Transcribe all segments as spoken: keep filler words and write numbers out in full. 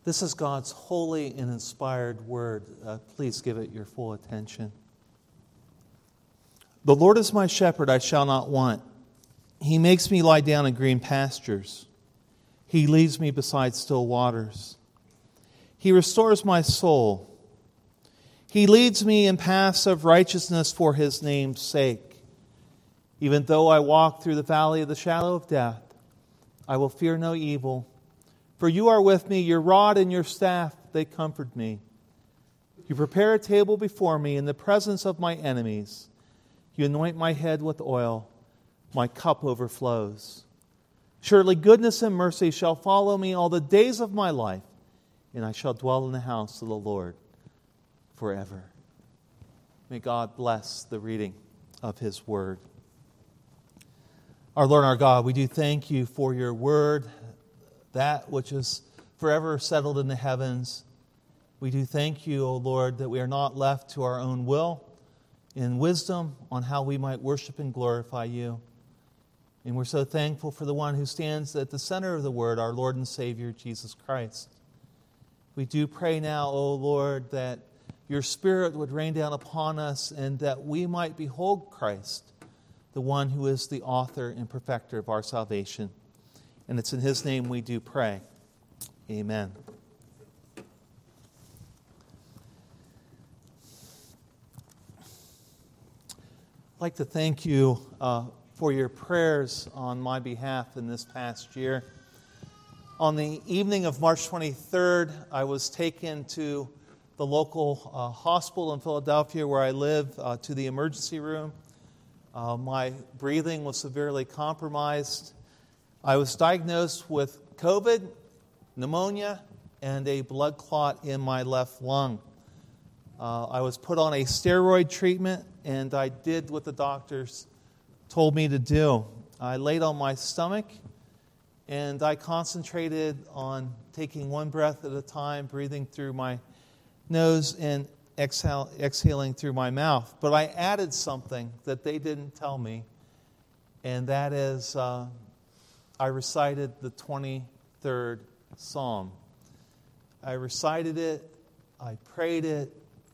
This is God's holy and inspired word. Uh, please give it your full attention. The Lord is my shepherd, I shall not want. He makes me lie down in green pastures. He leads me beside still waters. He restores my soul. He leads me in paths of righteousness for His name's sake. Even though I walk through the valley of the shadow of death, I will fear no evil. For you are with me, your rod and your staff, they comfort me. You prepare a table before me in the presence of my enemies. You anoint my head with oil. My cup overflows. Surely goodness and mercy shall follow me all the days of my life, and I shall dwell in the house of the Lord forever. May God bless the reading of His word. Our Lord and our God, we do thank You for Your word, that which is forever settled in the heavens. We do thank You, O Lord, that we are not left to our own will in wisdom on how we might worship and glorify You. And we're so thankful for the one who stands at the center of the word, our Lord and Savior, Jesus Christ. We do pray now, O Lord, that Your Spirit would rain down upon us and that we might behold Christ, the one who is the author and perfecter of our salvation. And it's in His name we do pray. Amen. I'd like to thank you uh, for your prayers on my behalf in this past year. On the evening of March twenty-third, I was taken to the local uh, hospital in Philadelphia where I live, uh, to the emergency room. Uh, my breathing was severely compromised. I was diagnosed with COVID, pneumonia, and a blood clot in my left lung. Uh, I was put on a steroid treatment, and I did what the doctors told me to do. I laid on my stomach, and I concentrated on taking one breath at a time, breathing through my nose and exhale, exhaling through my mouth. But I added something that they didn't tell me, and that is uh, I recited the twenty-third Psalm. I recited it, I prayed it,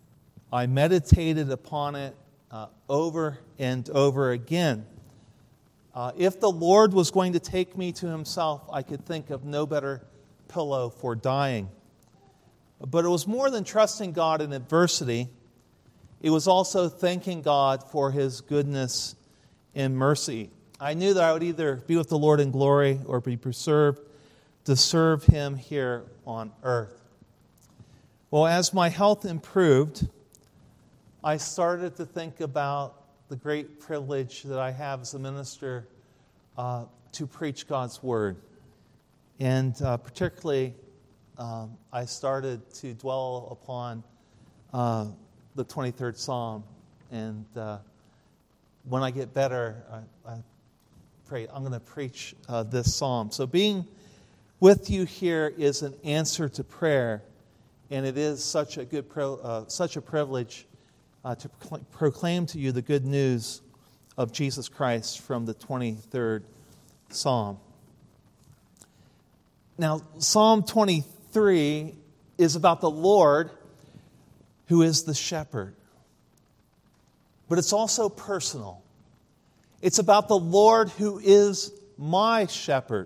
I meditated upon it uh, over and over again. Uh, if the Lord was going to take me to Himself, I could think of no better pillow for dying. But it was more than trusting God in adversity. It was also thanking God for His goodness and mercy. I knew that I would either be with the Lord in glory or be preserved to serve Him here on earth. Well, as my health improved, I started to think about the great privilege that I have as a minister uh, to preach God's Word. And uh, particularly, um, I started to dwell upon uh, the twenty-third Psalm. And uh, when I get better, I, I pray I'm going to preach uh, this psalm. So being with you here is an answer to prayer, and it is such a good, pro, uh, such a privilege Uh, to procl- proclaim to you the good news of Jesus Christ from the twenty-third Psalm. Now, Psalm twenty-three is about the Lord who is the shepherd. But it's also personal. It's about the Lord who is my shepherd.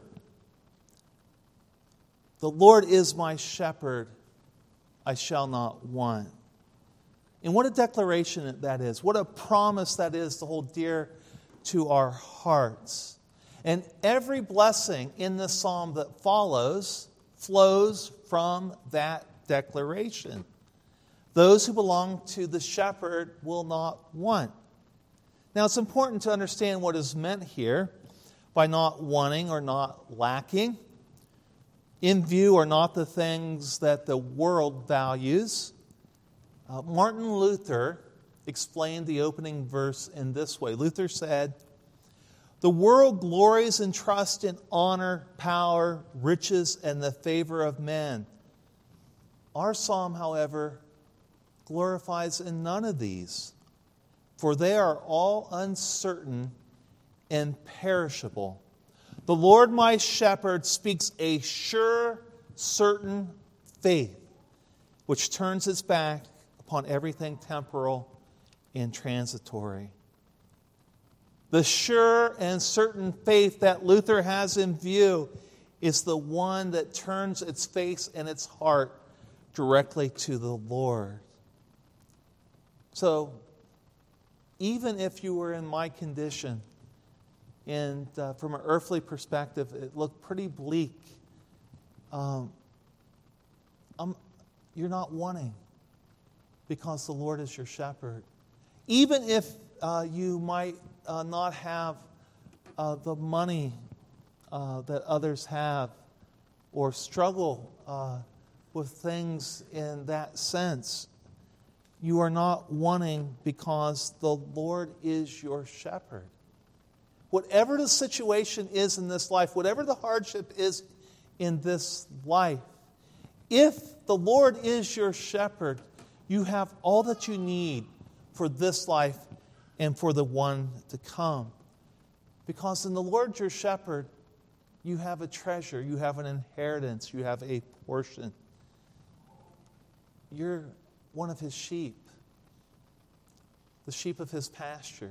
The Lord is my shepherd, I shall not want. And what a declaration that is. What a promise that is to hold dear to our hearts. And every blessing in this psalm that follows flows from that declaration. Those who belong to the shepherd will not want. Now, it's important to understand what is meant here by not wanting or not lacking. In view are not the things that the world values. Uh, Martin Luther explained the opening verse in this way. Luther said, "The world glories in trust in honor, power, riches, and the favor of men. Our psalm, however, glorifies in none of these, for they are all uncertain and perishable. The Lord my shepherd speaks a sure, certain faith, which turns its back upon everything temporal and transitory. The sure and certain faith that Luther has in view is the one that turns its face and its heart directly to the Lord. So, even if you were in my condition, and uh, from an earthly perspective, it looked pretty bleak, um, I'm, you're not wanting, because the Lord is your shepherd. Even if uh, you might uh, not have uh, the money uh, that others have, or struggle uh, with things in that sense, you are not wanting because the Lord is your shepherd. Whatever the situation is in this life, whatever the hardship is in this life, if the Lord is your shepherd, you have all that you need for this life and for the one to come. Because in the Lord your shepherd, you have a treasure, you have an inheritance, you have a portion. You're one of his sheep, the sheep of his pasture.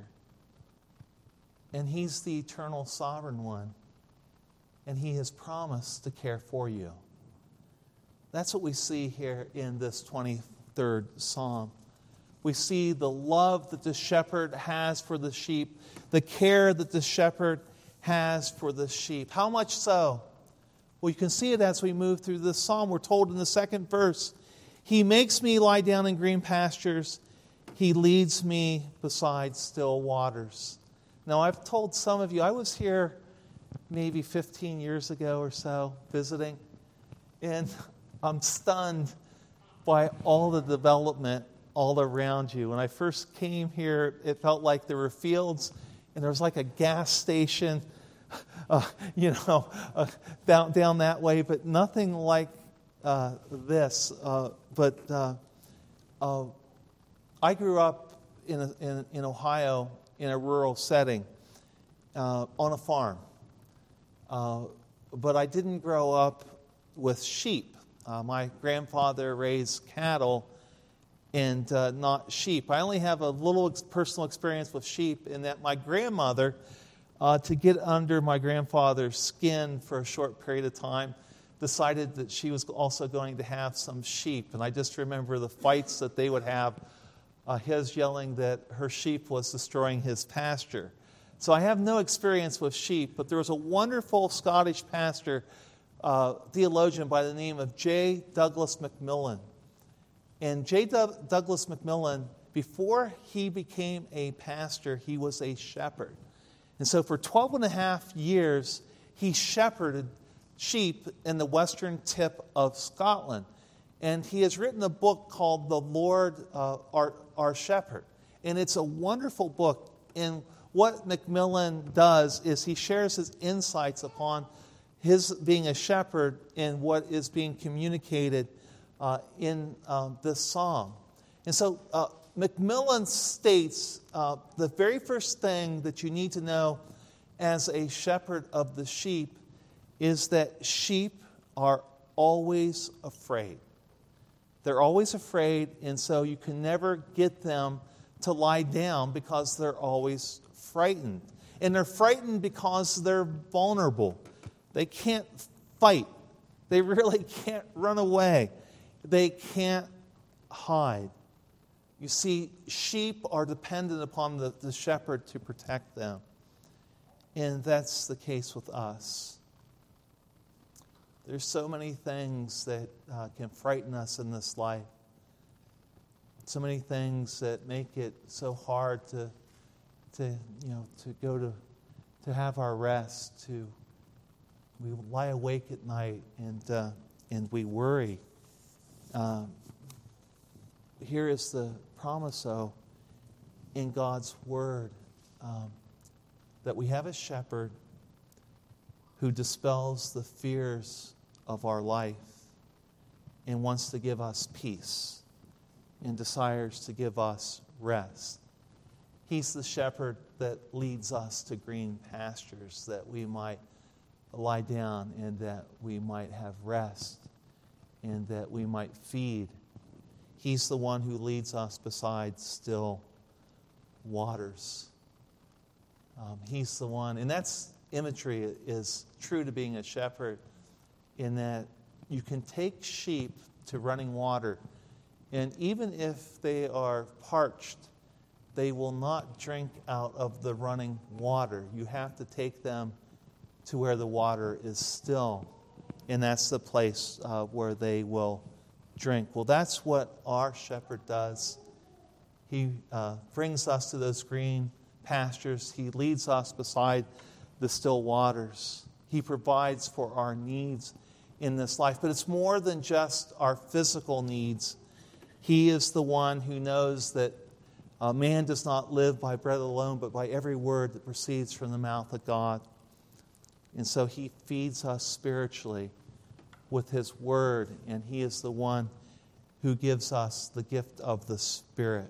And he's the eternal sovereign one. And he has promised to care for you. That's what we see here in this twenty-third Psalm. We see the love that the shepherd has for the sheep, the care that the shepherd has for the sheep. How much so? Well, you can see it as we move through this psalm. We're told in the second verse, he makes me lie down in green pastures. He leads me beside still waters. Now, I've told some of you, I was here maybe fifteen years ago or so visiting, and I'm stunned by all the development all around you. When I first came here, it felt like there were fields, and there was like a gas station, uh, you know, uh, down, down that way, but nothing like uh, this. Uh, but uh, uh, I grew up in, a, in, in Ohio in a rural setting uh, on a farm. Uh, but I didn't grow up with sheep. Uh, my grandfather raised cattle and uh, not sheep. I only have a little ex- personal experience with sheep in that my grandmother, uh, to get under my grandfather's skin for a short period of time, decided that she was also going to have some sheep. And I just remember the fights that they would have, uh, his yelling that her sheep was destroying his pasture. So I have no experience with sheep, but there was a wonderful Scottish pastor, uh, theologian by the name of J. Douglas Macmillan. And J. D- Douglas Macmillan, before he became a pastor, he was a shepherd. And so for twelve and a half years, he shepherded sheep in the western tip of Scotland. And he has written a book called The Lord uh, our, our Shepherd. And it's a wonderful book. And what Macmillan does is he shares his insights upon his being a shepherd and what is being communicated uh, in uh, this psalm. And so uh, Macmillan states uh, the very first thing that you need to know as a shepherd of the sheep is that sheep are always afraid. They're always afraid, and so you can never get them to lie down because they're always frightened. And they're frightened because they're vulnerable. They can't fight. They really can't run away. They can't hide. You see, sheep are dependent upon the, the shepherd to protect them. And that's the case with us. There's so many things that uh, can frighten us in this life. So many things that make it so hard to, to you know, to go to, to have our rest. To we lie awake at night and uh, and we worry. Um, here is the promise, though, in God's Word, um, that we have a shepherd who dispels the fears of our life and wants to give us peace and desires to give us rest. He's the shepherd that leads us to green pastures that we might lie down and that we might have rest and that we might feed. He's the one who leads us beside still waters. Um, he's the one, and that's imagery is true to being a shepherd, in that you can take sheep to running water, and even if they are parched, they will not drink out of the running water. You have to take them to where the water is still, and that's the place uh, where they will drink. Well, that's what our shepherd does. He uh, brings us to those green pastures. He leads us beside the still waters. He provides for our needs in this life. But it's more than just our physical needs. He is the one who knows that uh, man does not live by bread alone, but by every word that proceeds from the mouth of God. And so he feeds us spiritually with his word, and he is the one who gives us the gift of the Spirit.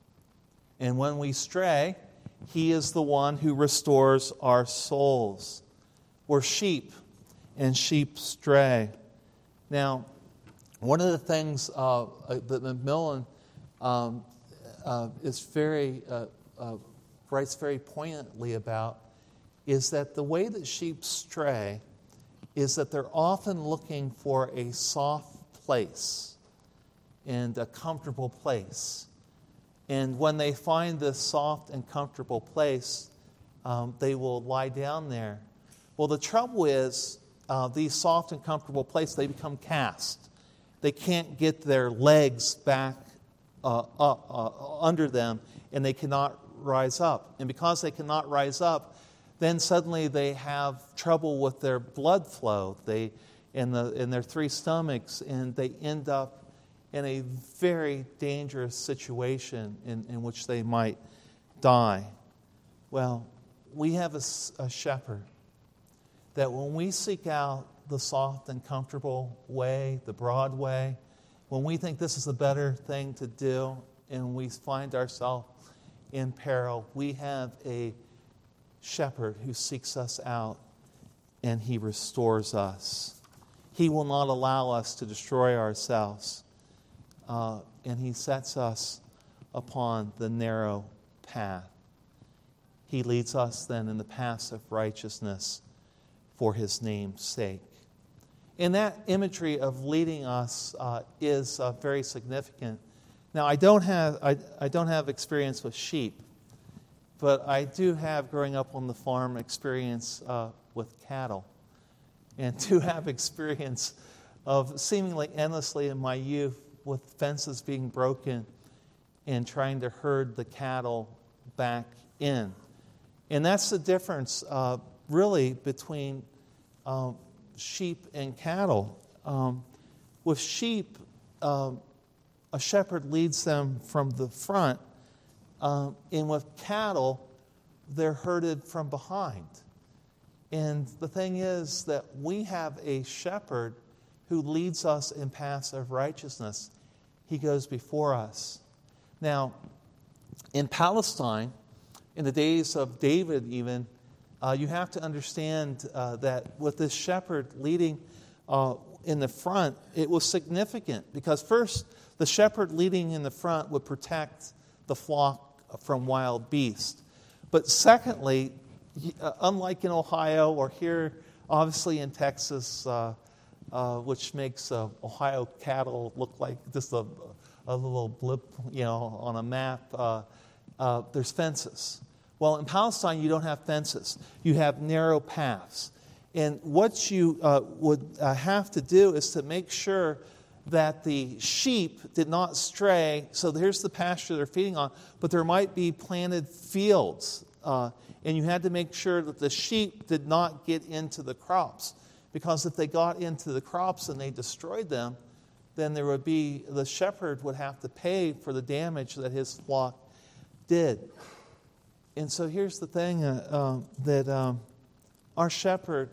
And when we stray, he is the one who restores our souls. We're sheep, and sheep stray. Now, one of the things uh, that Macmillan um, uh, is very uh, uh, writes very poignantly about is that the way that sheep stray is that they're often looking for a soft place and a comfortable place. And when they find this soft and comfortable place, um, they will lie down there. Well, the trouble is, uh, these soft and comfortable places, they become cast. They can't get their legs back uh, up, uh, under them, and they cannot rise up. And because they cannot rise up, then suddenly they have trouble with their blood flow they, in, the, in their three stomachs, and they end up in a very dangerous situation in, in which they might die. Well, we have a, a shepherd that when we seek out the soft and comfortable way, the broad way, when we think this is the better thing to do and we find ourselves in peril, we have a shepherd who seeks us out and he restores us. He will not allow us to destroy ourselves. Uh, and he sets us upon the narrow path. He leads us then in the paths of righteousness for his name's sake. And that imagery of leading us uh, is uh, very significant. Now, I don't have I, I don't have experience with sheep, but I do have, growing up on the farm, experience uh, with cattle, and do have experience of seemingly endlessly in my youth with fences being broken and trying to herd the cattle back in. And that's the difference, uh, really, between um, sheep and cattle. Um, with sheep, um, a shepherd leads them from the front, um, and with cattle, they're herded from behind. And the thing is that we have a shepherd who leads us in paths of righteousness. He goes before us. Now, in Palestine, in the days of David even, uh, you have to understand uh, that with this shepherd leading uh, in the front, it was significant. Because first, the shepherd leading in the front would protect the flock from wild beasts. But secondly, uh, unlike in Ohio or here, obviously in Texas, uh, uh, which makes uh, Ohio cattle look like just a, a little blip, you know, on a map, uh, uh, there's fences. Well, in Palestine, you don't have fences. You have narrow paths. And what you uh, would uh, have to do is to make sure that the sheep did not stray. So here's the pasture they're feeding on, but there might be planted fields. Uh, and you had to make sure that the sheep did not get into the crops. Because if they got into the crops and they destroyed them, then there would be, the shepherd would have to pay for the damage that his flock did. And so here's the thing, uh, um, that um, our shepherd,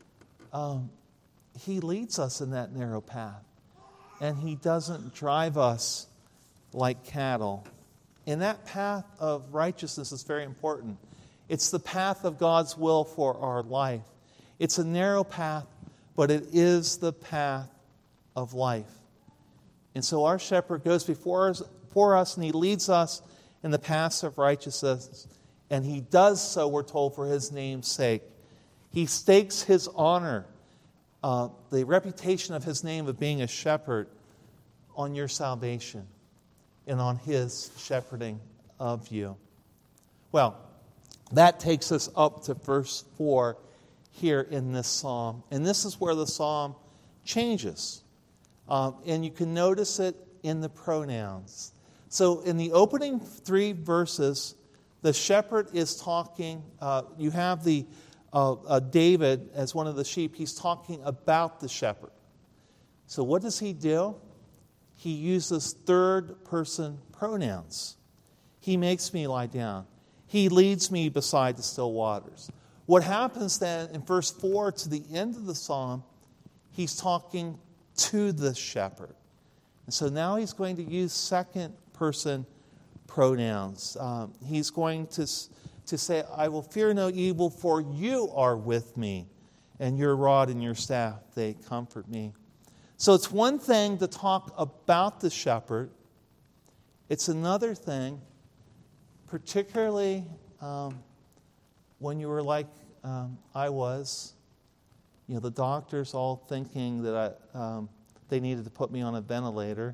um, he leads us in that narrow path. And he doesn't drive us like cattle. And that path of righteousness is very important. It's the path of God's will for our life. It's a narrow path, but it is the path of life. And so our shepherd goes before us, before us and he leads us in the paths of righteousness. And he does so, we're told, for his name's sake. He stakes his honor, uh, the reputation of his name of being a shepherd, on your salvation and on his shepherding of you. Well, that takes us up to verse four here in this psalm. And this is where the psalm changes. Um, and you can notice it in the pronouns. So in the opening three verses, the shepherd is talking. Uh, you have the uh, uh, David as one of the sheep. He's talking about the shepherd. So what does he do? He uses third-person pronouns. He makes me lie down. He leads me beside the still waters. What happens then in verse four to the end of the psalm, he's talking to the shepherd. And so now he's going to use second-person pronouns. Um, he's going to, to say, I will fear no evil, for you are with me, and your rod and your staff, they comfort me. So it's one thing to talk about the shepherd. It's another thing, particularly um, when you were like um, I was, you know, the doctors all thinking that I, um, they needed to put me on a ventilator.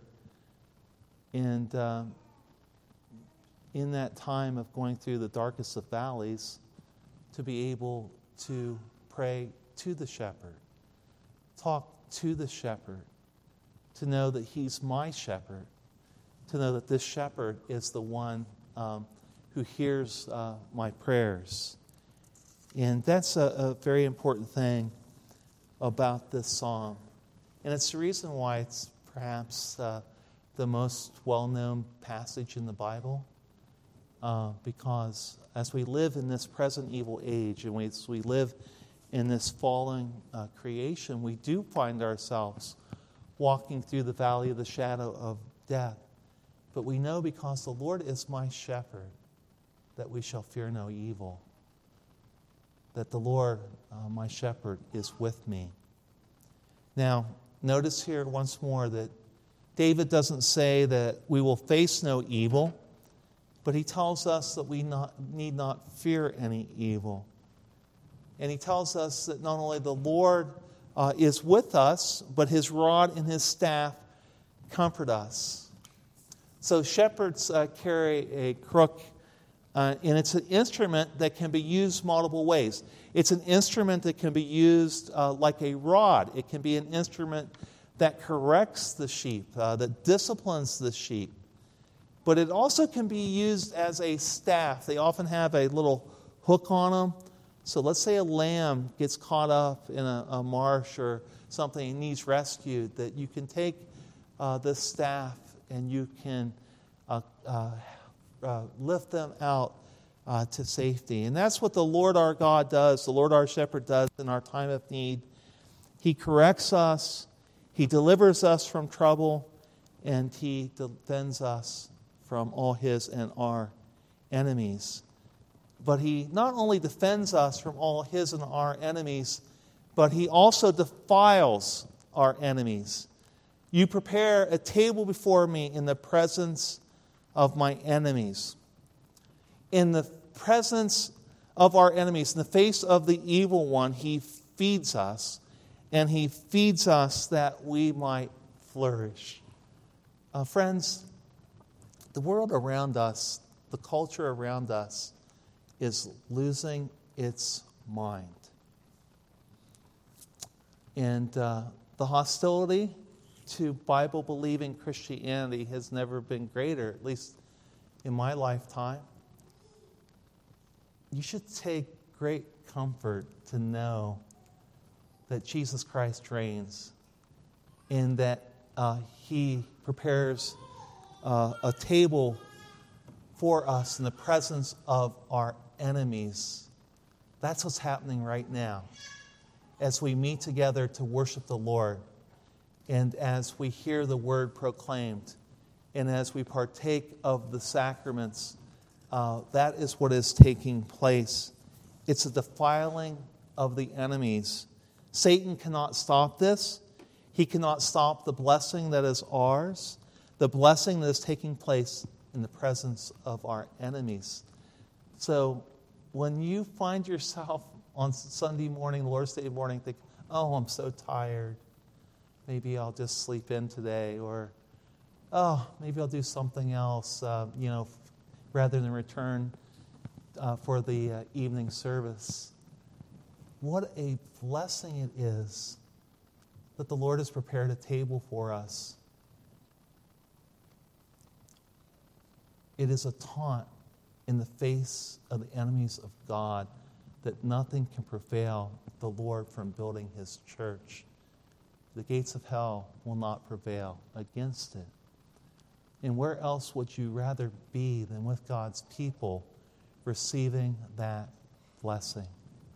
And um, in that time of going through the darkest of valleys, to be able to pray to the shepherd, talk to the shepherd, to know that he's my shepherd, to know that this shepherd is the one um, who hears uh, my prayers. And that's a, a very important thing about this psalm. And it's the reason why it's perhaps uh, the most well-known passage in the Bible, uh, because as we live in this present evil age, and we, as we live in this fallen uh, creation, we do find ourselves walking through the valley of the shadow of death. But we know because the Lord is my shepherd that we shall fear no evil. That the Lord, uh, my shepherd, is with me. Now, notice here once more that David doesn't say that we will face no evil, but he tells us that we not, need not fear any evil. And he tells us that not only the Lord uh, is with us, but his rod and his staff comfort us. So shepherds uh, carry a crook, uh, and it's an instrument that can be used multiple ways. It's an instrument that can be used uh, like a rod. It can be an instrument that corrects the sheep, uh, that disciplines the sheep. But it also can be used as a staff. They often have a little hook on them. So let's say a lamb gets caught up in a, a marsh or something and needs rescued, that you can take uh, this staff and you can uh, uh, uh, lift them out uh, to safety. And that's what the Lord our God does, the Lord our shepherd does in our time of need. He corrects us, he delivers us from trouble, and he defends us from all his and our enemies. But he not only defends us from all his and our enemies, but he also defiles our enemies. You prepare a table before me in the presence of my enemies. In the presence of our enemies, in the face of the evil one, he feeds us, and he feeds us that we might flourish. Uh, friends, the world around us, the culture around us, is losing its mind. And uh, the hostility to Bible-believing Christianity has never been greater, at least in my lifetime. You should take great comfort to know that Jesus Christ reigns and that uh, he prepares uh, a table for us in the presence of our enemies. That's what's happening right now as we meet together to worship the Lord, and as we hear the word proclaimed, and as we partake of the sacraments. Uh, that is what is taking place. It's a defiling of the enemies. Satan cannot stop this. He cannot stop the blessing that is ours, the blessing that is taking place in the presence of our enemies. So when you find yourself on Sunday morning, Lord's Day morning, think, oh, I'm so tired. Maybe I'll just sleep in today. Or, oh, maybe I'll do something else, uh, you know, rather than return uh, for the uh, evening service. What a blessing it is that the Lord has prepared a table for us. It is a taunt in the face of the enemies of God that nothing can prevail the Lord from building His church. The gates of hell will not prevail against it. And where else would you rather be than with God's people receiving that blessing?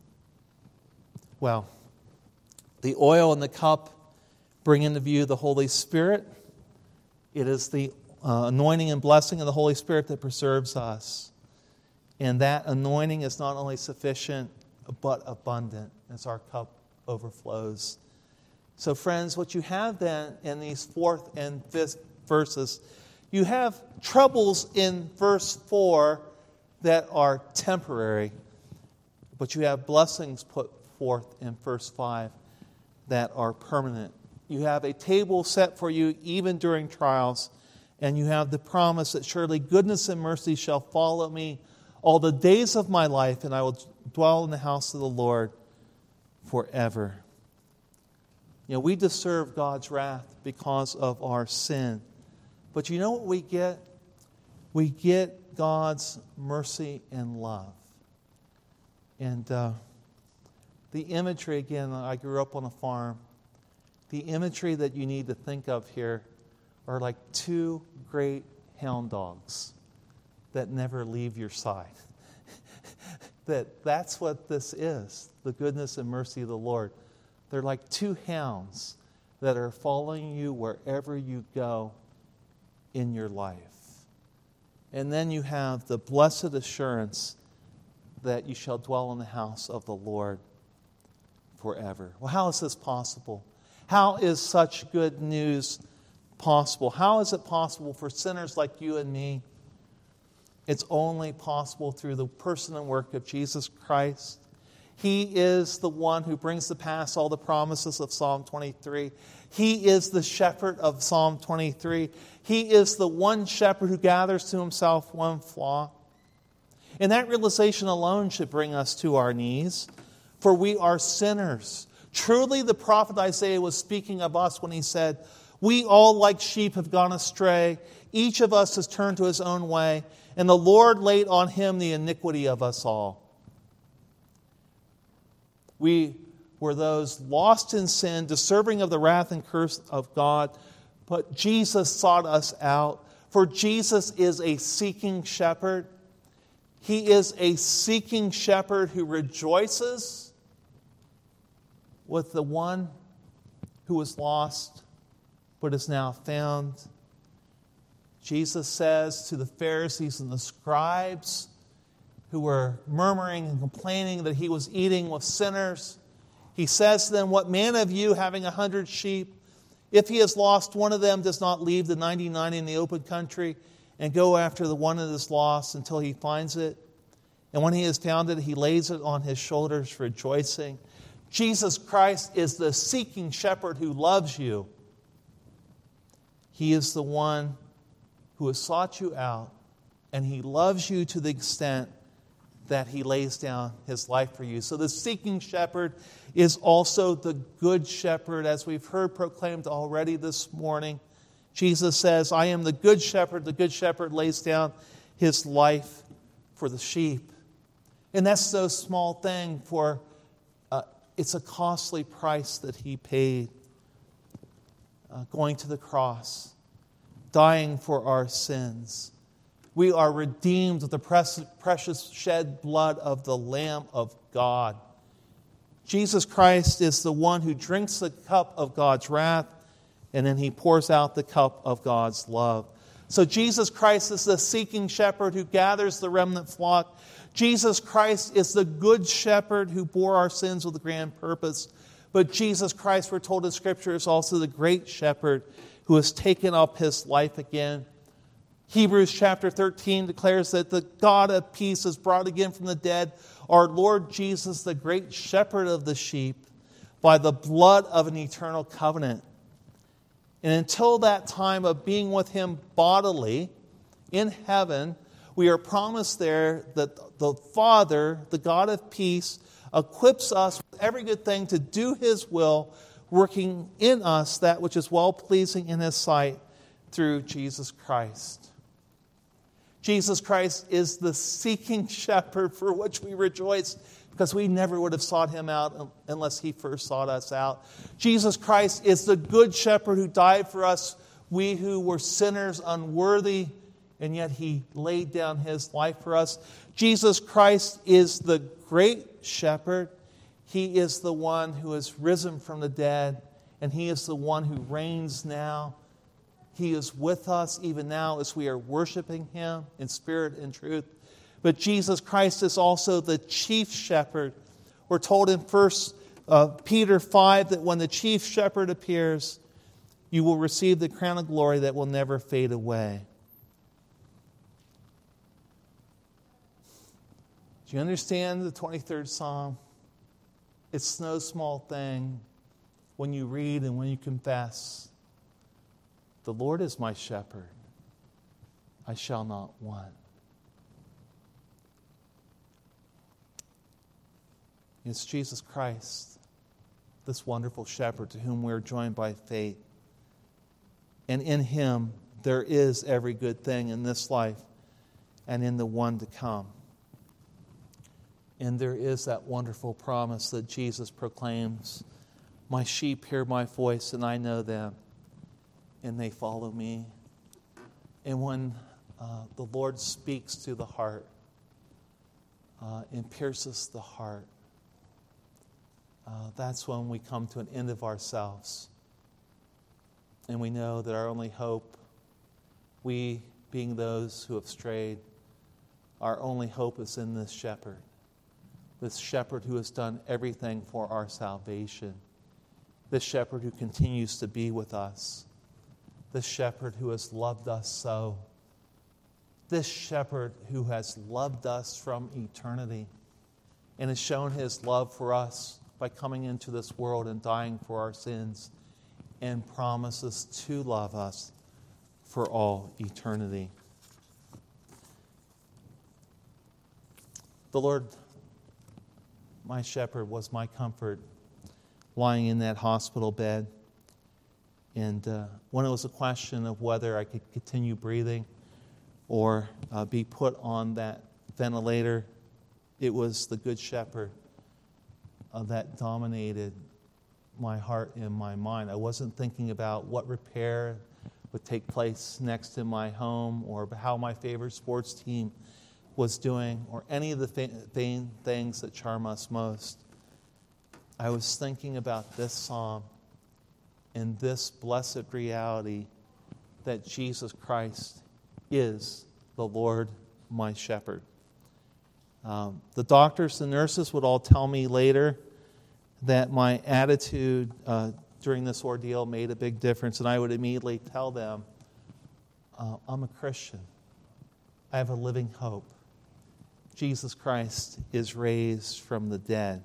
Well, the oil in the cup bring into view the Holy Spirit. It is the uh, anointing and blessing of the Holy Spirit that preserves us. And that anointing is not only sufficient, but abundant as our cup overflows. So friends, what you have then in these fourth and fifth verses, you have troubles in verse four that are temporary, but you have blessings put forth in verse five that are permanent. You have a table set for you even during trials, and you have the promise that surely goodness and mercy shall follow me all the days of my life, and I will dwell in the house of the Lord forever. You know, we deserve God's wrath because of our sin. But you know what we get? We get God's mercy and love. And uh, the imagery, again, I grew up on a farm. The imagery that you need to think of here are like two great hound dogs that never leave your side. that that's what this is, the goodness and mercy of the Lord. They're like two hounds that are following you wherever you go in your life. And then you have the blessed assurance that you shall dwell in the house of the Lord forever. Well, how is this possible? How is such good news possible? How is it possible for sinners like you and me? It's only possible through the person and work of Jesus Christ. He is the one who brings to pass all the promises of Psalm twenty-three. He is the shepherd of Psalm twenty-three. He is the one shepherd who gathers to himself one flock. And that realization alone should bring us to our knees, for we are sinners. Truly, the prophet Isaiah was speaking of us when he said, we all like sheep have gone astray. Each of us has turned to his own way, and the Lord laid on him the iniquity of us all. We were those lost in sin, deserving of the wrath and curse of God, but Jesus sought us out. For Jesus is a seeking shepherd. He is a seeking shepherd who rejoices with the one who was lost but is now found. Jesus says to the Pharisees and the scribes who were murmuring and complaining that he was eating with sinners, he says to them, what man of you, having a hundred sheep, if he has lost one of them, does not leave the ninety-nine in the open country and go after the one that is lost until he finds it? And when he has found it, he lays it on his shoulders, rejoicing. Jesus Christ is the seeking shepherd who loves you. He is the one who has sought you out, and he loves you to the extent that he lays down his life for you. So the seeking shepherd is also the good shepherd, as we've heard proclaimed already this morning. Jesus says, I am the good shepherd. The good shepherd lays down his life for the sheep. And that's no small thing, for uh, it's a costly price that he paid, uh, going to the cross, dying for our sins. We are redeemed with the precious shed blood of the Lamb of God. Jesus Christ is the one who drinks the cup of God's wrath, and then he pours out the cup of God's love. So Jesus Christ is the seeking shepherd who gathers the remnant flock. Jesus Christ is the good shepherd who bore our sins with a grand purpose. But Jesus Christ, we're told in Scripture, is also the great shepherd who has taken up his life again. Hebrews chapter thirteen declares that the God of peace is brought again from the dead, our Lord Jesus, the great shepherd of the sheep, by the blood of an eternal covenant. And until that time of being with him bodily in heaven, we are promised there that the Father, the God of peace, equips us with every good thing to do his will, working in us that which is well-pleasing in his sight through Jesus Christ. Jesus Christ is the seeking shepherd for which we rejoice, because we never would have sought him out unless he first sought us out. Jesus Christ is the good shepherd who died for us, we who were sinners, unworthy, and yet he laid down his life for us. Jesus Christ is the great shepherd. He is the one who has risen from the dead, and he is the one who reigns now. He is with us even now as we are worshiping him in spirit and truth. But Jesus Christ is also the chief shepherd. We're told in First Peter five that when the chief shepherd appears, you will receive the crown of glory that will never fade away. Do you understand the twenty-third Psalm? It's no small thing when you read and when you confess, the Lord is my shepherd, I shall not want. It's Jesus Christ, this wonderful shepherd to whom we are joined by faith. And in him there is every good thing in this life and in the one to come. And there is that wonderful promise that Jesus proclaims, my sheep hear my voice and I know them, and they follow me. And when uh, the Lord speaks to the heart uh, and pierces the heart, uh, that's when we come to an end of ourselves. And we know that our only hope, we being those who have strayed, our only hope is in this shepherd. This shepherd who has done everything for our salvation. This shepherd who continues to be with us. This shepherd who has loved us so. This shepherd who has loved us from eternity and has shown his love for us by coming into this world and dying for our sins, and promises to love us for all eternity. The Lord, my shepherd, was my comfort lying in that hospital bed. And uh, when it was a question of whether I could continue breathing or uh, be put on that ventilator, it was the Good Shepherd uh, that dominated my heart and my mind. I wasn't thinking about what repair would take place next in my home or how my favorite sports team was doing or any of the vain things that charm us most. I was thinking about this psalm and this blessed reality that Jesus Christ is the Lord, my shepherd. Um, the doctors and nurses would all tell me later that my attitude uh, during this ordeal made a big difference, and I would immediately tell them, uh, I'm a Christian. I have a living hope. Jesus Christ is raised from the dead.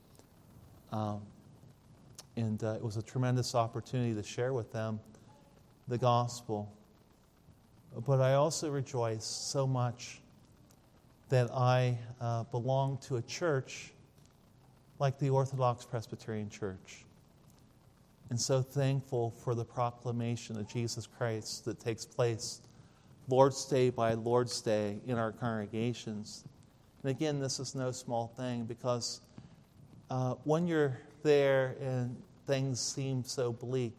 Um, and uh, it was a tremendous opportunity to share with them the gospel. But I also rejoice so much that I uh, belong to a church like the Orthodox Presbyterian Church. And so thankful for the proclamation of Jesus Christ that takes place Lord's Day by Lord's Day in our congregations. And again, this is no small thing, because uh, when you're there and things seem so bleak,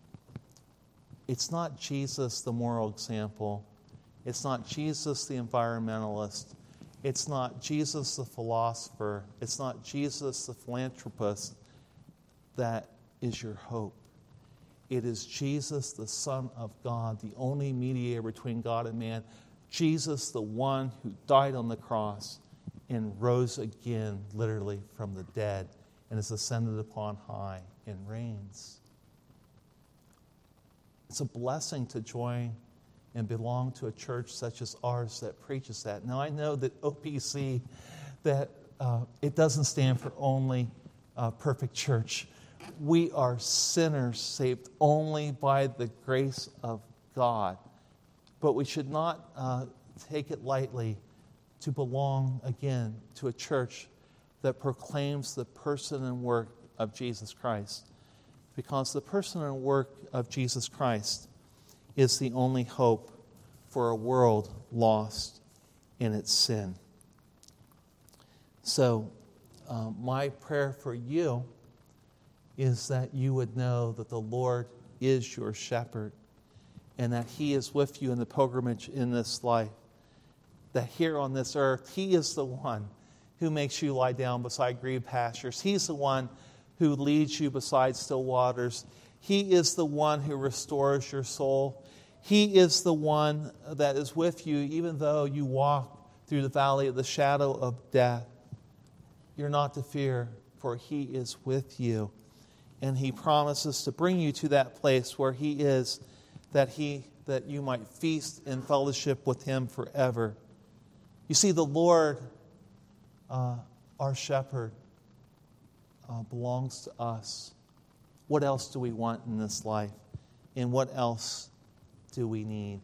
it's not Jesus the moral example. It's not Jesus the environmentalist. It's not Jesus the philosopher. It's not Jesus the philanthropist that is your hope. It is Jesus, the Son of God, the only mediator between God and man. Jesus, the one who died on the cross and rose again, literally, from the dead, and is ascended upon high and reigns. It's a blessing to join and belong to a church such as ours that preaches that. Now, I know that O P C, that uh, it doesn't stand for only uh, perfect church. We are sinners saved only by the grace of God. But we should not uh, take it lightly to belong, again, to a church that proclaims the person and work of Jesus Christ. Because the person and work of Jesus Christ is the only hope for a world lost in its sin. So, uh, my prayer for you is that you would know that the Lord is your shepherd and that He is with you in the pilgrimage in this life. That here on this earth, He is the one who makes you lie down beside green pastures. He's the one who leads you beside still waters. He is the one who restores your soul. He is the one that is with you even though you walk through the valley of the shadow of death. You're not to fear, for He is with you. And He promises to bring you to that place where He is, that He that you might feast in fellowship with Him forever. You see, the Lord, uh, our shepherd, uh, belongs to us. What else do we want in this life? And what else do we need?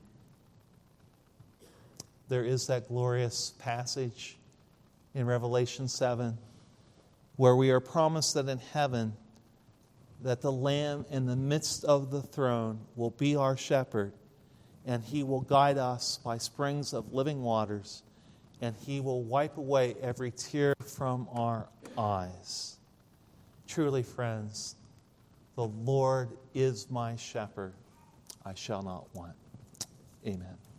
There is that glorious passage in Revelation seven where we are promised that in heaven that the Lamb in the midst of the throne will be our shepherd, and He will guide us by springs of living waters, and He will wipe away every tear from our eyes. Truly, friends, the Lord is my shepherd. I shall not want. Amen.